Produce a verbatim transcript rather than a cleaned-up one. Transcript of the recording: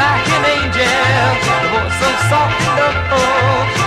like an angel, your voice so soft and low.